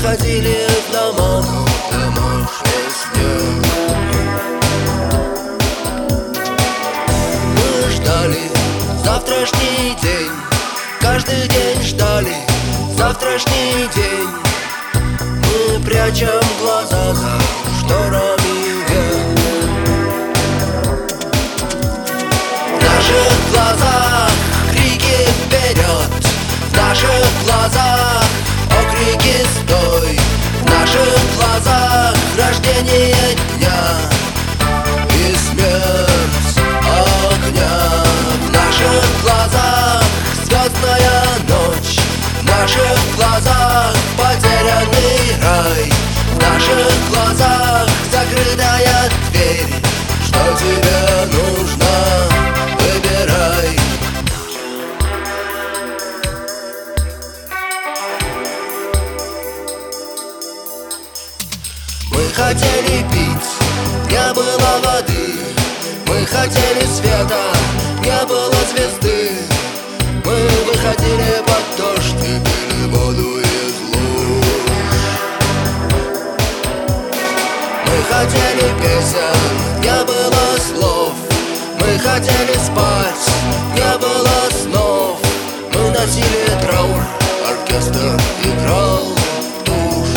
ходили в домах, домашний снег. Мы ждали завтрашний день, каждый день ждали завтрашний день. Мы прячем глаза за шторами век. В наших глазах крики вперед, в наших глазах окрики стой, в наших глазах рождение дня и смерть огня. В наших глазах звездная ночь, в наших глазах потерянный рай, в наших глазах закрытая дверь. Что тебе нужно? Выбирай. Мы хотели пить, не было воды. Мы хотели света, не было звезды. Мы выходили под дождь и пили воду из луж. Мы хотели песен, не было слов. Мы хотели спать, не было снов. Мы носили траур, оркестр играл тушь.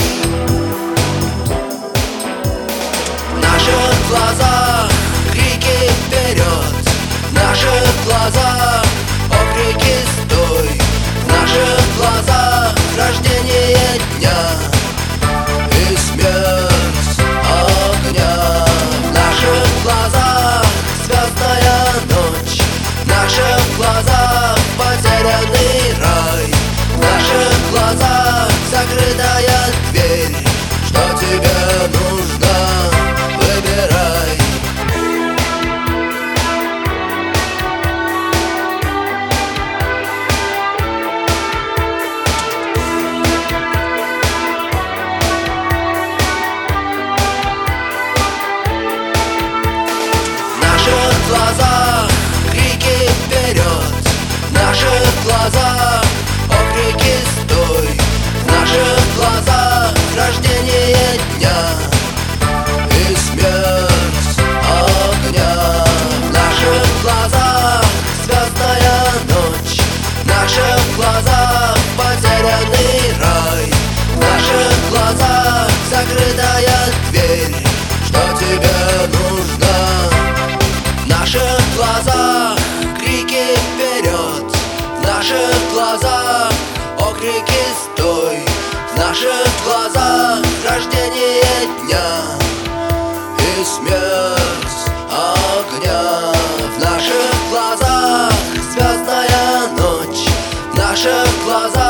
В наших глазах крики вперед, в наших глазах окрики стой, в наших глазах рождение дня и смерть огня. В наших глазах звездная ночь, в наших глазах потерянный рай, в наших глазах закрытая дверь. Что тебе нужно? Выбирай. В глазах крики вперед, в наших глазах окрики стой, в наших глазах рождение дня и смерть огня. В наших глазах звездная ночь, в наших глазах потерянный рай, в наших глазах закрытая дверь. Что тебе нужно? В наших глазах крики вперед, в наших глазах окрики стой, в наших глазах рождение дня и смерть огня. В наших глазах звездная ночь, в наших глазах